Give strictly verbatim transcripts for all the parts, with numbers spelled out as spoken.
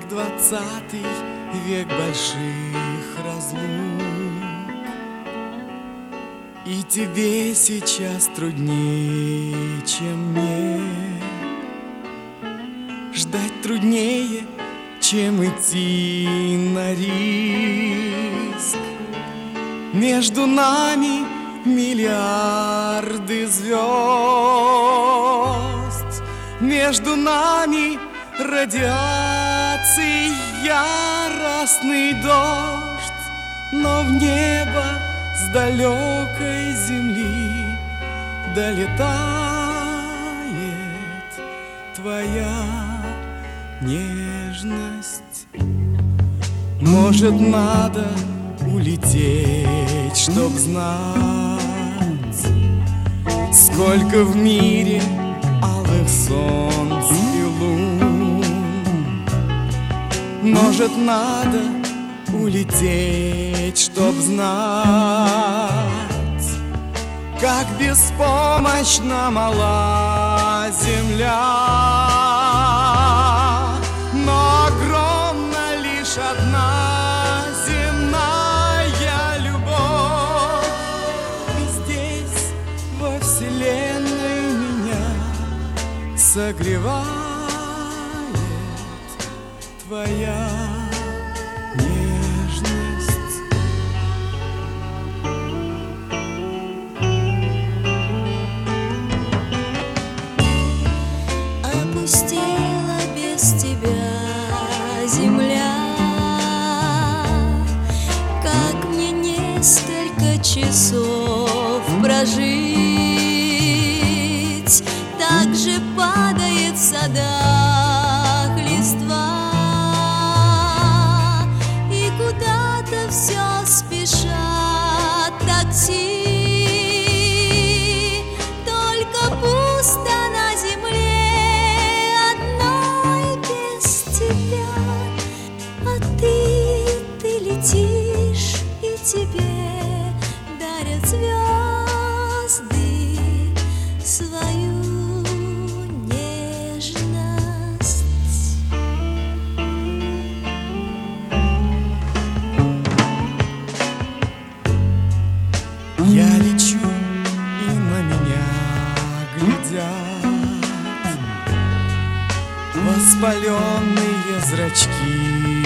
Век двадцатый, век больших разлук, и тебе сейчас труднее, чем мне. Ждать труднее, чем идти на риск. Между нами миллиарды звезд, между нами радиации яростный дождь, но в небо с далекой земли долетает твоя нежность. Может, надо улететь, чтоб знать, сколько в мире алых солнц и лун. Может, надо улететь, чтоб знать, как беспомощна мала земля. Но огромна лишь одна земная любовь, и здесь, во вселенной, меня согревает твоя нежность. Опустела без тебя земля, как мне несколько часов прожить? Так же падает в садах листва, и куда-то все спешат такси. Только пусто на земле одной без тебя, а ты, ты летишь, и тебе дарят звезды свою нежность. Я лечу, и на меня глядят воспаленные зрачки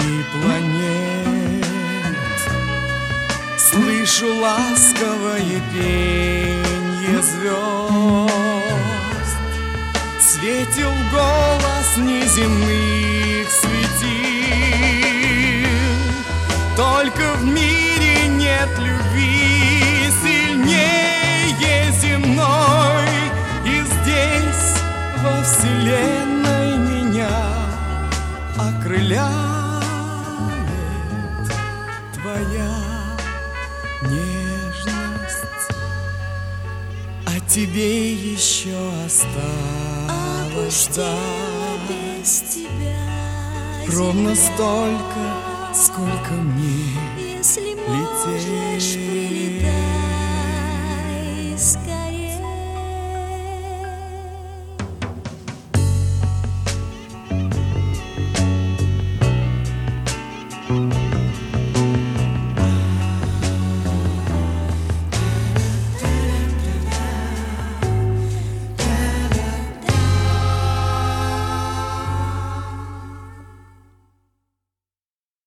планет. Слышу ласковое пенье звезд, светил голос неземных светил. Только в мире нет любви сильнее земной, и здесь, во вселенной, меня окрыляет твоя нежность. А тебе еще осталось ждать без тебя ровно земля. столько, сколько мне Если лететь. можешь, прилетай скорей.